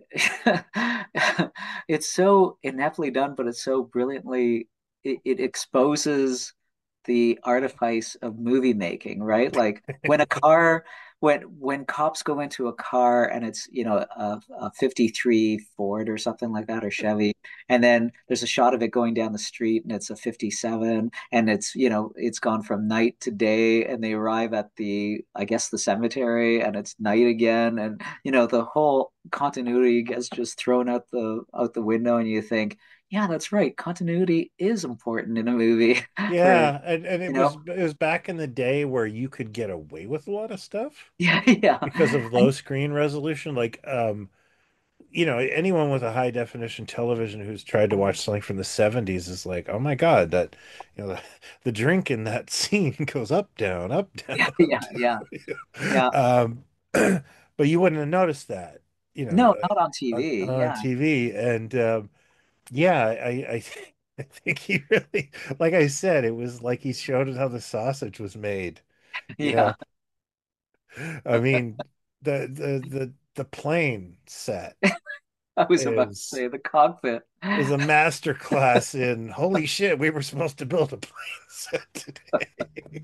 it's so ineptly done, but it's so brilliantly it exposes the artifice of movie making, right? Like when a car when cops go into a car and it's, a 53 Ford or something like that or Chevy, and then there's a shot of it going down the street and it's a 57 and it's, it's gone from night to day and they arrive at the I guess the cemetery and it's night again and the whole continuity gets just thrown out the window and you think, yeah, that's right. Continuity is important in a movie for, Yeah, and you know, it was back in the day where you could get away with a lot of stuff yeah, yeah. because of low screen resolution. Like anyone with a high definition television who's tried to watch something from the 70s is like, "Oh my God, that the drink in that scene goes up, down, up, down, Yeah, up, yeah, yeah, yeah. down." But you wouldn't have noticed that, No, not on TV. on Yeah, TV. And yeah, I think he really, like I said, it was like he showed us how the sausage was made. You yeah. know, I mean, the plane set I was about to is say the cockpit. is a master class in holy shit, we were supposed to build a plane set today.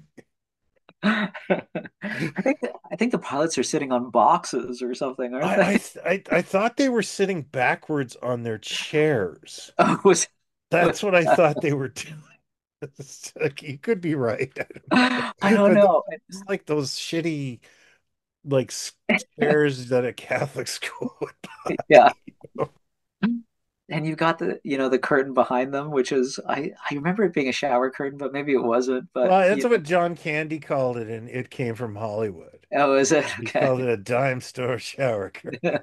I think the pilots are sitting on boxes or something, aren't they? I thought they were sitting backwards on their chairs. Oh, was That's what I thought they were doing. It's like, you could be right. I don't I know. don't But know. it's like those shitty like chairs that a Catholic school would Yeah. buy. And you got the curtain behind them, which is I remember it being a shower curtain, but maybe it wasn't. But Well, that's what John Candy called it, and it came from Hollywood. oh, is it He okay? called it a dime store shower curtain.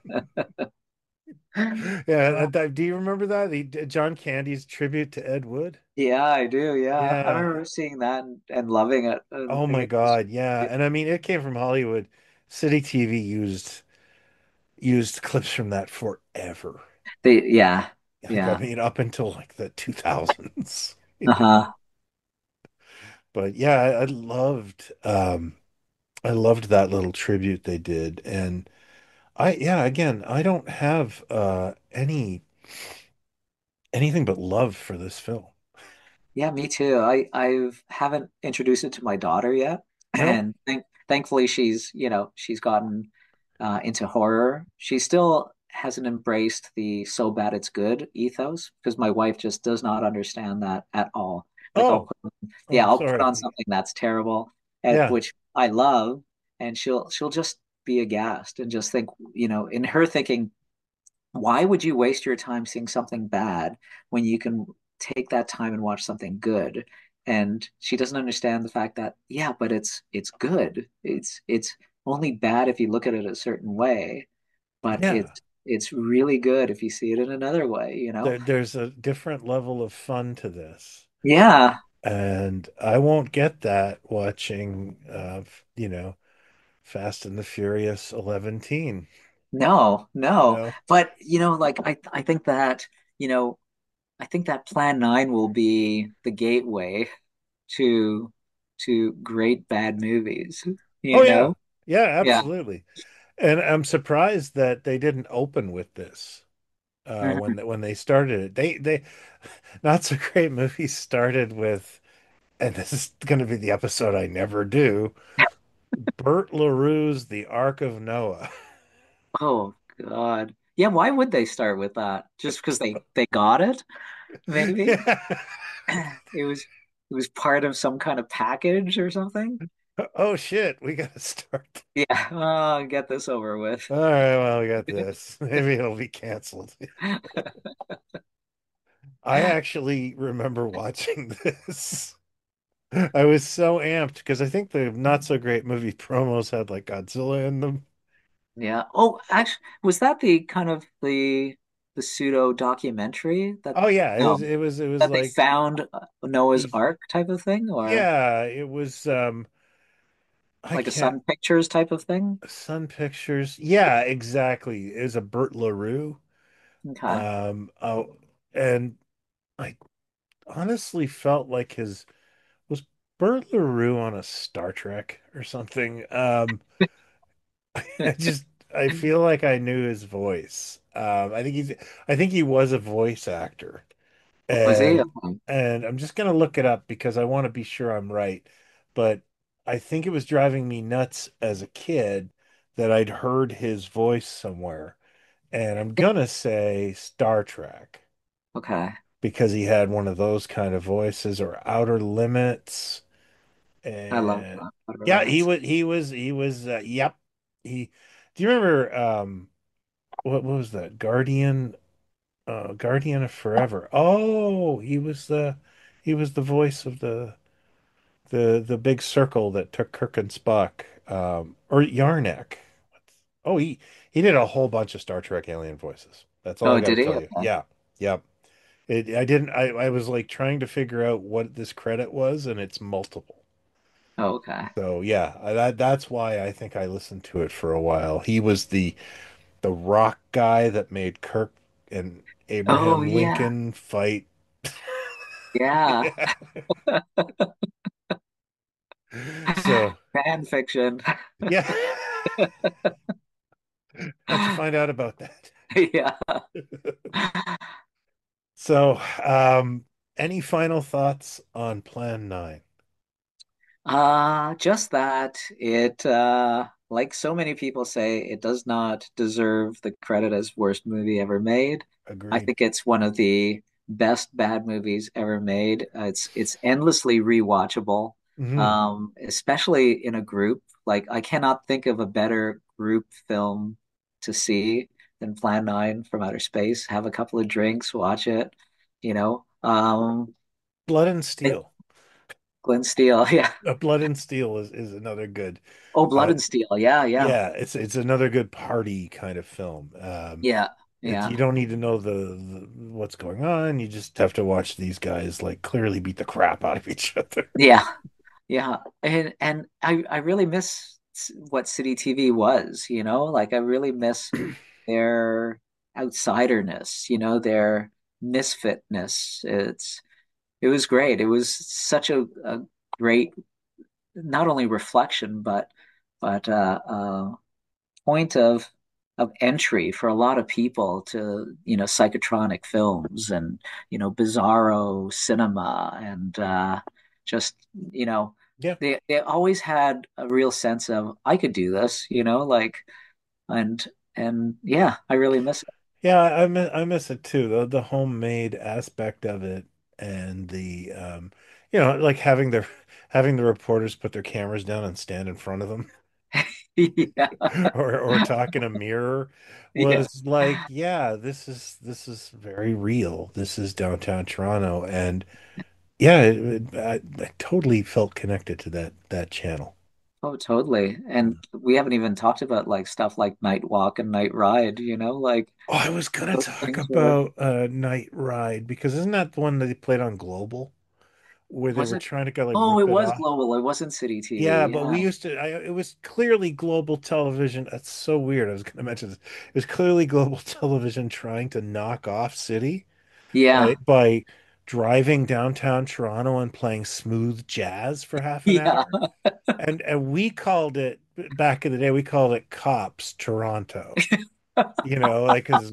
Yeah, do you remember that? John Candy's tribute to Ed Wood? Yeah, I do. Yeah, I Yeah. remember seeing that and loving it and Oh my thinking it was God, yeah. And I mean, it came from Hollywood. City TV used clips from that forever. yeah, Like, I yeah. mean, up until like the 2000s. Uh-huh. But yeah, I loved that little tribute they did. And yeah, again, I don't have anything but love for this film. Yeah, me too. I haven't introduced it to my daughter yet, Nope. and thankfully she's gotten into horror. She still hasn't embraced the so bad it's good ethos because my wife just does not understand that at all. Like Oh, yeah, I'm I'll put on sorry. something that's terrible, Yeah. which I love, and she'll just be aghast and just think, in her thinking, why would you waste your time seeing something bad when you can take that time and watch something good? And she doesn't understand the fact that, yeah, but it's good. It's only bad if you look at it a certain way, but Yeah. it's really good if you see it in another way, you know? There's a different level of fun to this. Yeah, And I won't get that watching, Fast and the Furious 11 teen, no, you no. know? But like I think that, you know, I think that Plan 9 will be the gateway to great bad movies, Oh you yeah. know? Yeah, Yeah. absolutely. And I'm surprised that they didn't open with this Mhm. when they started it. They Not So Great Movies started with, and this is going to be the episode I never do, Bert LaRue's The Ark of Noah. Oh God. Yeah, why would they start with that? Just because they got it, maybe? Yeah. It was part of some kind of package or something. Oh shit, we gotta start. Yeah, get this over with. All right, well, we got this. Maybe it'll be canceled. I actually remember watching this. I was so amped because I think the Not So Great Movie promos had like Godzilla in them. Yeah. Oh, actually, was that the kind of the pseudo documentary that Oh yeah, it was no it was it was that they like found Noah's these Ark type of thing, or yeah, it was I like a can't Sun Pictures type of thing? Sun Pictures. Yeah, exactly. It was a Burt LaRue. Okay. Oh, and I honestly felt like his was Burt LaRue on a Star Trek or something. I just I feel like I knew his voice. I think he was a voice actor. Was he? And I'm just gonna look it up because I want to be sure I'm right. But I think it was driving me nuts as a kid that I'd heard his voice somewhere. And I'm gonna say Star Trek Okay. because he had one of those kind of voices or Outer Limits. I love And Outer yeah, Limits. he was yep. He Do you remember what was that? Guardian of Forever. Oh, he was the voice of the big circle that took Kirk and Spock, or Yarnak. Oh, he did a whole bunch of Star Trek alien voices. That's all I Oh, got to did he? tell you. Okay. Yeah, yeah. I didn't. I was like trying to figure out what this credit was, and it's multiple. Oh, okay. So yeah, that's why I think I listened to it for a while. He was the rock guy that made Kirk and Oh, Abraham yeah. Lincoln fight. Yeah. Yeah. So Fan fiction. yeah, how'd you find out about that? Yeah. So, any final thoughts on Plan 9? Just that it like so many people say, it does not deserve the credit as worst movie ever made. I Agreed. think it's one of the best bad movies ever made. It's endlessly rewatchable, Hmm. especially in a group. Like I cannot think of a better group film to see than Plan 9 from Outer Space. Have a couple of drinks, watch it, you know. Blood and Steel. Glenn Steele, yeah. Blood and Steel is another good. Oh, Blood Uh, and Steel. Yeah, yeah. yeah, it's another good party kind of film. Yeah, You yeah. don't need to know the what's going on. You just have to watch these guys like clearly beat the crap out of each other. Yeah. Yeah. And I really miss what City TV was, you know? Like I really miss their outsiderness, you know, their misfitness. It was great. It was such a great not only reflection but point of entry for a lot of people to, you know, psychotronic films and, you know, bizarro cinema and just, you know, Yeah. they always had a real sense of I could do this, you know, like and and yeah, I really miss it. Yeah, I miss it too. The homemade aspect of it and the like having the reporters put their cameras down and stand in front of them Yeah. or talk in a mirror Yeah. was like, yeah, this is very real. This is downtown Toronto and yeah, I totally felt connected to that channel. Oh, totally. And we haven't even talked about like stuff like Night Walk and Night Ride, like Oh, I was gonna those talk things were, about Night Ride because isn't that the one that they played on Global where they was were it? trying to go like Oh, rip it it was off? global. It wasn't City Yeah, TV. but Yeah. we used to. It was clearly Global Television. That's so weird. I was going to mention this. It was clearly Global Television trying to knock off City Yeah. by driving downtown Toronto and playing smooth jazz for half an Yeah. hour. And we called it back in the day. We called it Cops Toronto. Like because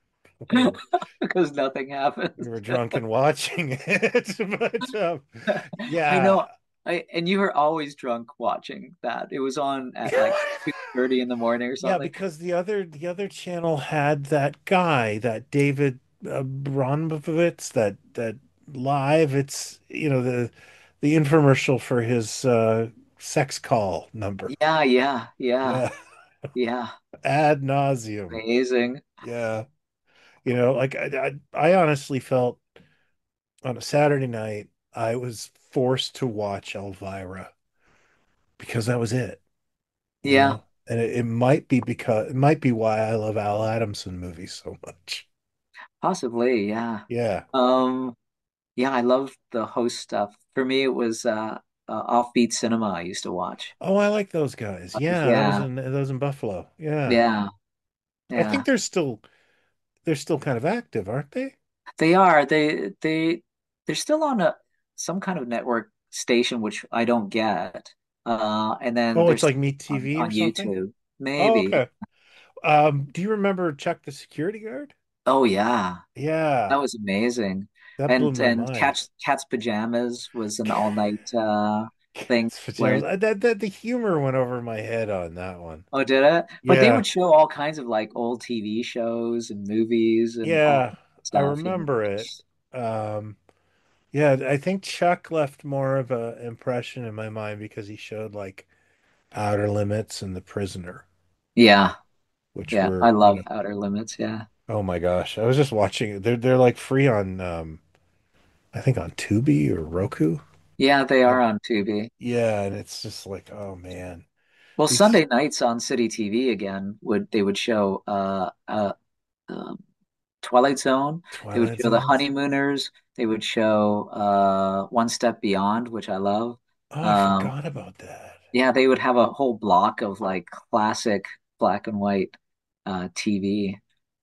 Because nothing we happens. were drunk and watching it. But I yeah. know. And you were always drunk watching that. It was on at like 2:30 in the morning or Yeah, something. because the other channel had that guy, that David Bronmovitz, that live. It's the infomercial for his sex call number. Yeah, yeah, yeah, Yeah, yeah. ad nauseum. Amazing. Yeah, like I honestly felt on a Saturday night I was forced to watch Elvira because that was it. Yeah, And it might be why I love Al Adamson movies so much. possibly. Yeah. Yeah. Um, yeah, I love the host stuff. For me, it was Offbeat Cinema I used to watch. Oh, I like those guys. Yeah, Yeah, that was in Buffalo. Yeah. yeah, I think yeah. they're still kind of active, aren't they? They are. They're still on a some kind of network station, which I don't get. And then Oh, it's there's like Meet on, TV or on something? YouTube. Oh, Maybe. okay. Do you remember Chuck the Security Guard? Oh yeah. That Yeah, was amazing. that blew And my and mind. Cat's Pajamas was an all night thing Cat's where pajamas. That the humor went over my head on that one. oh did it? But they Yeah, would show all kinds of like old TV shows and movies and all yeah, I stuff. remember it. Um, yeah, I think Chuck left more of a impression in my mind because he showed like Outer Limits and The Prisoner, Yeah, which yeah. I were, love Outer Limits, yeah. oh my gosh. I was just watching it. They're like free on I think on Tubi or Roku. Yeah, they Uh, are on Tubi. yeah, and it's just like, oh man. Well, These Sunday nights on City TV again would show um, Twilight Zone. They would Twilight show The Zones. Honeymooners. They would show One Step Beyond, which I love. Oh, I Um, forgot about that. yeah, they would have a whole block of like classic black and white TV.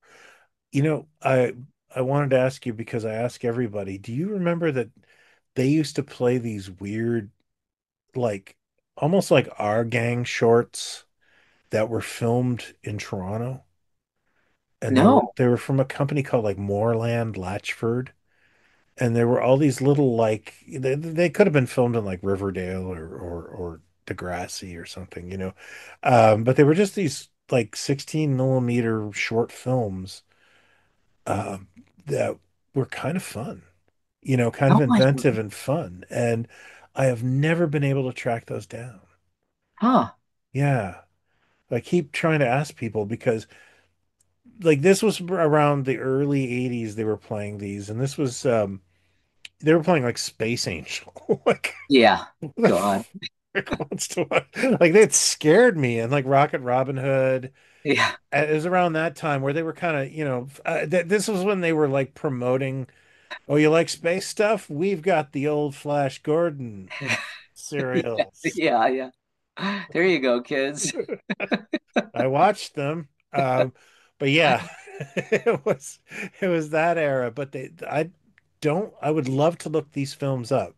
I wanted to ask you because I ask everybody, do you remember that they used to play these weird, like almost like our gang shorts that were filmed in Toronto? And they were No. they were from a company called like Moorland Latchford. And there were all these little like they could have been filmed in like Riverdale or Degrassi or something. But they were just these like 16 millimeter short films um, that were kind of fun, kind of Oh, I inventive don't. and fun. And I have never been able to track those down. Huh. Yeah. I keep trying to ask people because like this was around the early 80s they were playing these and this was they were playing like Space Angel. Like Yeah. who the God. frick wants to watch? Like they had scared me and like Rocket Robin Hood. Yeah. It was around that time where they were kind of, this was when they were like promoting, oh, you like space stuff? We've got the old Flash Gordon Yeah. serials. Yeah. Yeah. There you go, kids. I watched them. But yeah, it was that era. But I would love to look these films up.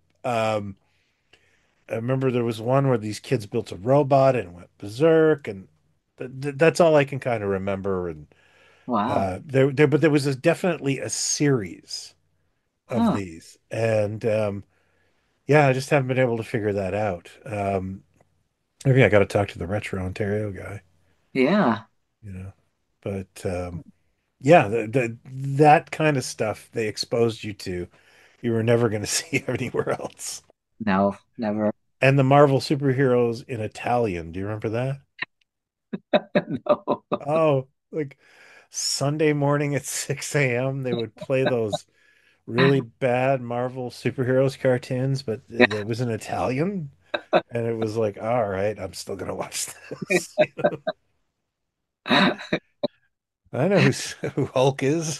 I remember there was one where these kids built a robot and went berserk, and that's all I can kind of remember. And Wow. but there was definitely a series of Huh. these, and yeah, I just haven't been able to figure that out. Maybe I got to talk to the Retro Ontario guy, Yeah. you know. But yeah, that kind of stuff they exposed you to, you were never going to see anywhere else. No, never. And the Marvel superheroes in Italian, do you remember that? No. Oh, like Sunday morning at 6 a.m. they would play those really bad Marvel superheroes cartoons, but Yeah. it was in Italian. And it was like, all right, I'm still gonna watch this. I know who Hulk is.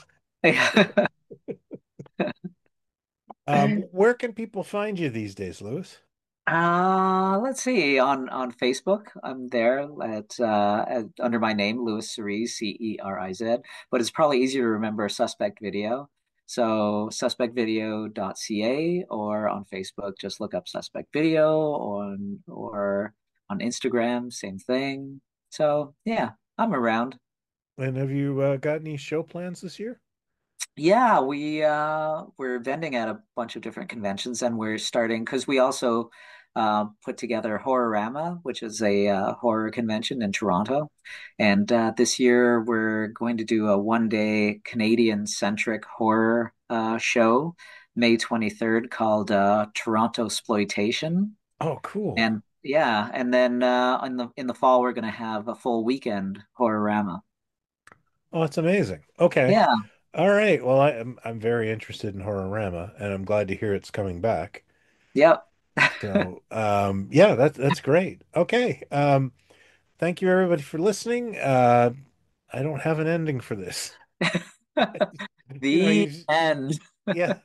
Where can people find you these days, Lewis? Let's see. On Facebook, I'm there under my name, Louis Cerise, Ceriz. But it's probably easier to remember Suspect Video. So suspectvideo.ca, or on Facebook, just look up Suspect Video, or on Instagram, same thing. So yeah, I'm around. And have you got any show plans this year? Yeah, we're vending at a bunch of different conventions, and we're starting because we also put together Horrorama, which is a horror convention in Toronto. And this year we're going to do a one-day Canadian-centric horror show, May 23rd, called Toronto Exploitation. Oh, cool. And yeah, and then in the fall we're going to have a full weekend Horrorama. Oh, that's amazing. Okay. Yeah. All right. Well, I'm very interested in Horrorama, and I'm glad to hear it's coming back. Yep. So, yeah, that's great. Okay. Thank you everybody for listening. I don't have an ending for this. You know, The end. yeah.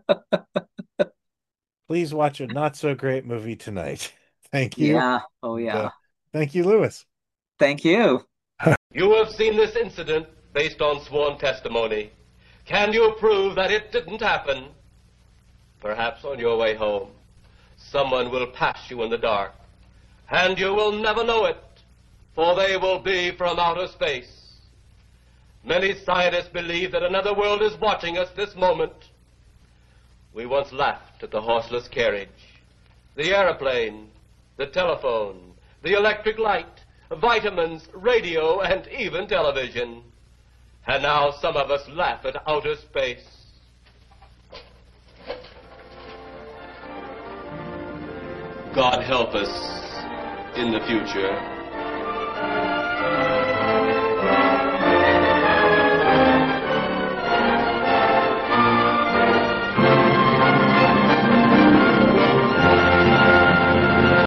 Please watch a not so great movie tonight. Thank you. Yeah. Oh, And, yeah. thank you, Lewis. Thank you. You have seen this incident based on sworn testimony. Can you prove that it didn't happen? Perhaps on your way home, someone will pass you in the dark, and you will never know it, for they will be from outer space. Many scientists believe that another world is watching us this moment. We once laughed at the horseless carriage, the airplane, the telephone, the electric light, vitamins, radio, and even television. And now some of us laugh at outer space. God help us in the future.